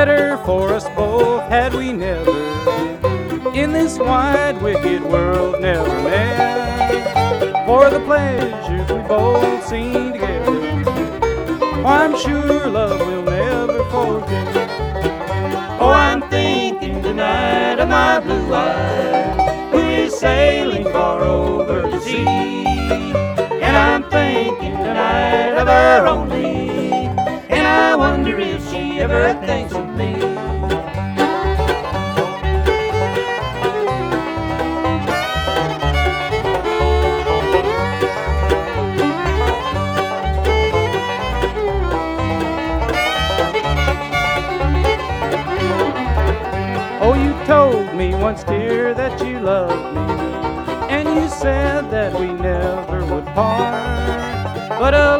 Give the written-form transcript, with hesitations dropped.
better for us both had we never in this wide wicked world never met. For the pleasures we both seen together, oh, I'm sure love will never forget. Oh, I'm thinking tonight of my blue eyes who is sailing far over the sea. And I'm thinking tonight of her only, and I wonder if she ever thinks of me. Oh, you told me once, dear, that you loved me, and you said that we never would part. But